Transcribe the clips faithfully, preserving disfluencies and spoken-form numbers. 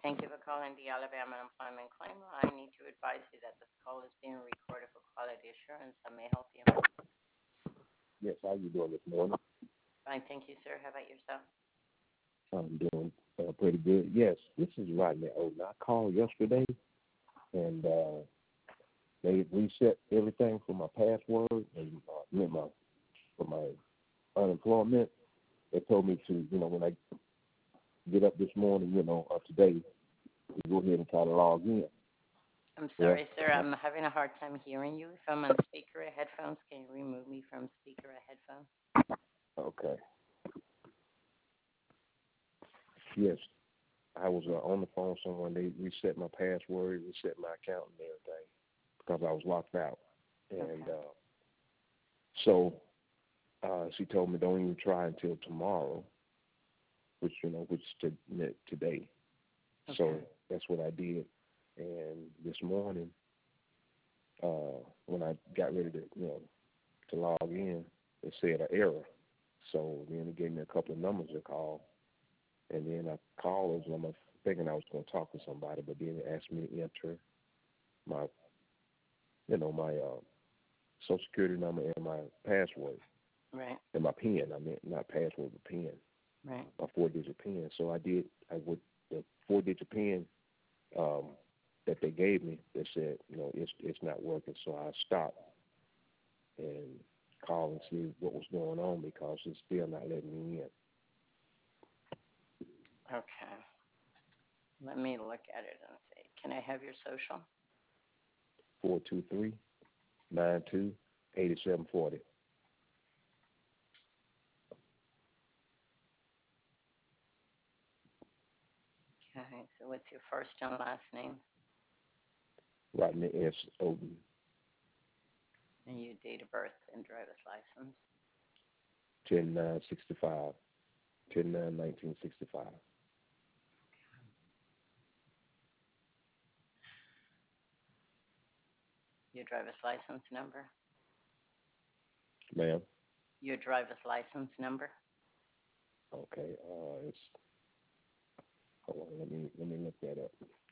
Thank you for calling the Alabama Unemployment Claim Line. I need to advise you that this call is being recorded for quality assurance. I may help you. Yes, how you doing this morning? Fine, thank you, sir. How about yourself? I'm doing uh, pretty good. Yes, this is Rodney Oden. I called yesterday, and uh, they reset everything for my password and uh, my for my unemployment. They told me to, you know, when I get up this morning, you know, uh, today, to go ahead and try to log in. I'm Well, sorry, sir. I'm having a hard time hearing you. If I'm on speaker or headphones, can you remove me from speaker or headphones? okay. Yes, I was uh, on the phone with someone. They reset my password, reset my account and everything because I was locked out. And Okay. uh, so uh, she told me don't even try until tomorrow, which you know, which to, today. Okay. So that's what I did. And this morning, uh, when I got ready to, you know, to log in, it said an error. So then it gave me a couple of numbers to call, and then I called those numbers thinking I was going to talk to somebody, but then it asked me to enter my, you know, my uh, social security number and my password Right. and my PIN. I mean, not password, but PIN, Right. my four-digit PIN. So I did. I would the four-digit PIN um, that they gave me. They said, you know, it's it's not working. So I stopped and called and see what was going on because it's still not letting me in. Okay. Let me look at it and see. Can I have your social? Four two three nine two eighty seven forty. Okay. So what's your first and last name Rodney S. Oden. and your date of birth and driver's license? ten nine sixty five. ten nine nineteen sixty five. Your driver's license number? Ma'am. Your driver's license number? Okay. Uh, it's hold on. Let me let me look that up.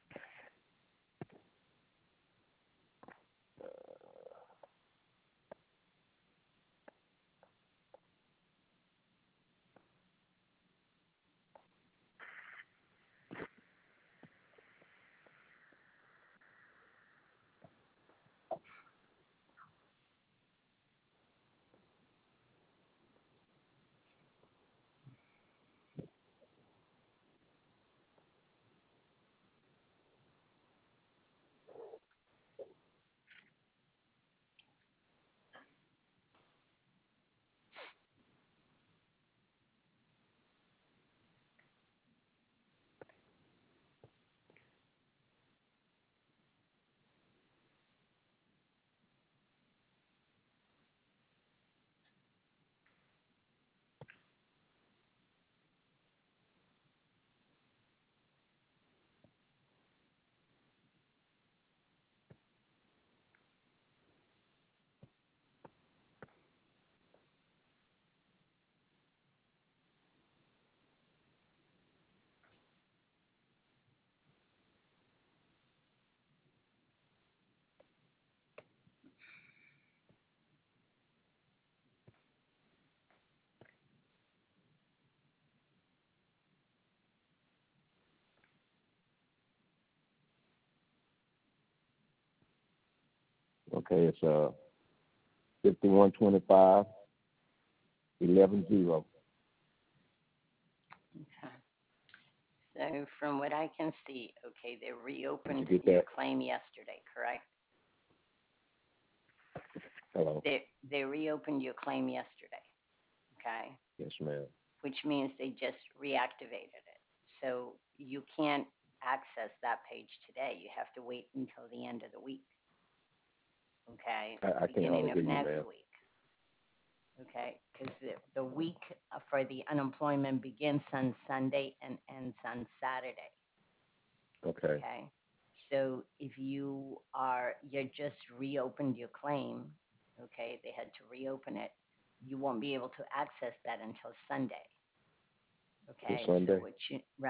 Okay. It's uh fifty one twenty five eleven zero. Okay. So from what I can see, okay, they Did you reopened get your that? claim yesterday, correct? Hello. They they reopened your claim yesterday, okay? Yes, ma'am. Which means they just reactivated it. So you can't access that page today. You have to wait until the end of the week, okay? I, I can Beginning hardly of hear you, next ma'am. week, okay? Because the, the week uh, for the unemployment begins on Sunday and ends on Saturday, Okay. okay? So if you are, you just reopened your claim, okay, they had to reopen it, you won't be able to access that until Sunday, Till okay? So Sunday. what you, right.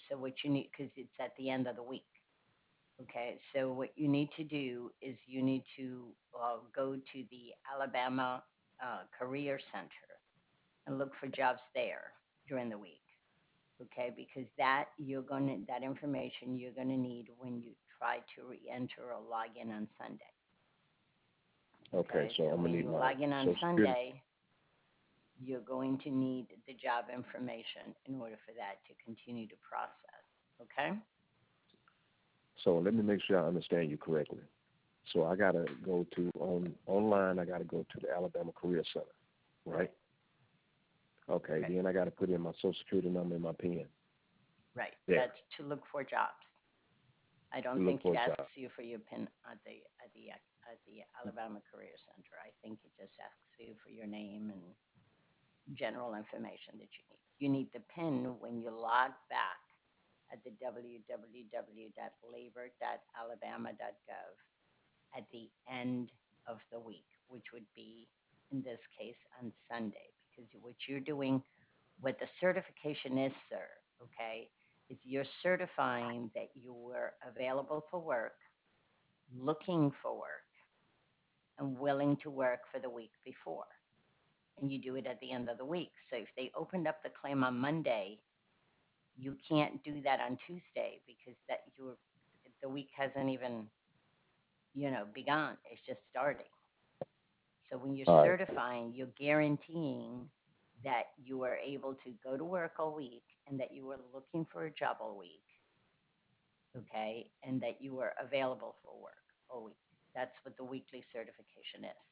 So what you need, because it's at the end of the week. Okay, so what you need to do is you need to uh, go to the Alabama uh, Career Center and look for jobs there during the week. Okay, because that you're gonna that information you're gonna need when you try to re-enter or log in on Sunday. Okay, Okay, so so I'm gonna when need you my log in on Social Security. Sunday, you're going to need the job information in order for that to continue to process. Okay? So let me make sure I understand you correctly. So I gotta go to on online. I gotta go to the Alabama Career Center, right? Okay. Right. Then I gotta put in my Social Security number and my PIN. Right. Yeah. That's to look for jobs. I don't To look think for it a asks job. you for your PIN at the at the at the Alabama Career Center. I think it just asks you for your name and general information that you need. You need the PIN when you log back at the w w w dot labor dot alabama dot gov at the end of the week, which would be in this case on Sunday, because what you're doing, what the certification is, sir, okay, is you're certifying that you were available for work, looking for work, and willing to work for the week before. And you do it at the end of the week. So if they opened up the claim on Monday, you can't do that on Tuesday because that you the week hasn't even, you know, begun. It's just starting. So when you're All right. certifying, you're guaranteeing that you were able to go to work all week and that you were looking for a job all week, okay, and that you were available for work all week. That's what the weekly certification is.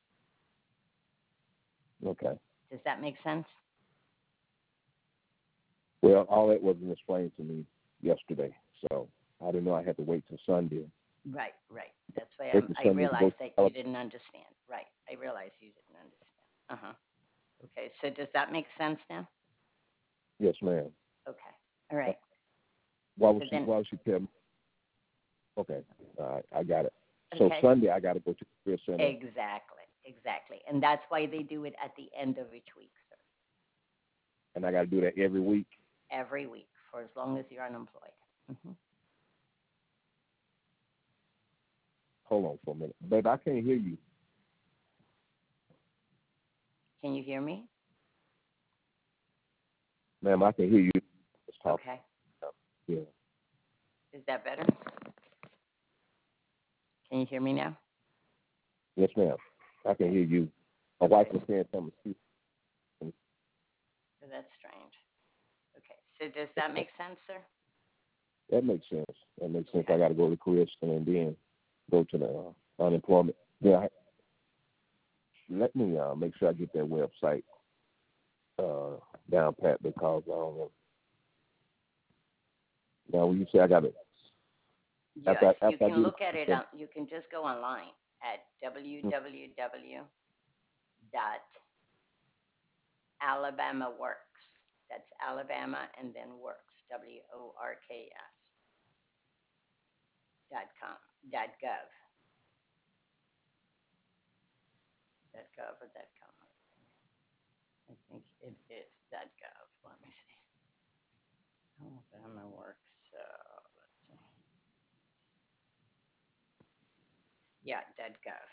Okay. Does that make sense? Well, all that wasn't explained to me yesterday, so I didn't know I had to wait till Sunday. Right, right. That's why Wait I'm, till I Sunday to go realized to that you Alabama. didn't understand. Right. I realized you didn't understand. Uh huh. Okay. So does that make sense now? Yes, ma'am. Okay. All right. Why would So she? then, Why would she tell me? Okay. All right. I got it. So okay. Sunday I got to go to the career center, Exactly. Exactly. And that's why they do it at the end of each week, sir. and I got to do that every week. Every week for as long as you're unemployed. Hmm. Hold on for a minute, babe. I can't hear you, Can you hear me? ma'am. I can hear you. Let's talk. Okay. Yeah. Is that better? Can you hear me now? Yes, ma'am. I can hear you. My wife was saying something. She, So that's strange. Okay. So does that make sense, sir? that makes sense. That makes sense. Okay. I got to go to the career center and then go to the uh, unemployment. Yeah. I, let me uh, make sure I get that website uh, down pat because I don't know. Now, when you say I got to, Yes, after I, you after I can do look at it the, on, you can just go online at w w w dot alabama works. That's Alabama and then works, W O R K S dot com, dot gov, dot gov or dot com. I think it is dot gov. Let me see. Alabama works. So let's see. Yeah, dot gov.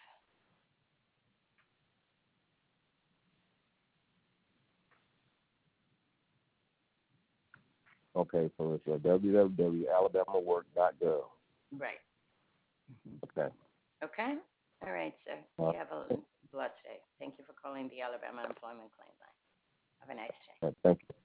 okay, so it's uh, w w w dot alabama work dot gov. Right. Hmm. Okay. Okay. All right, sir. Uh, You have a blessed day. Thank you for calling the Alabama Employment Claim Line. Have a nice day. thank you.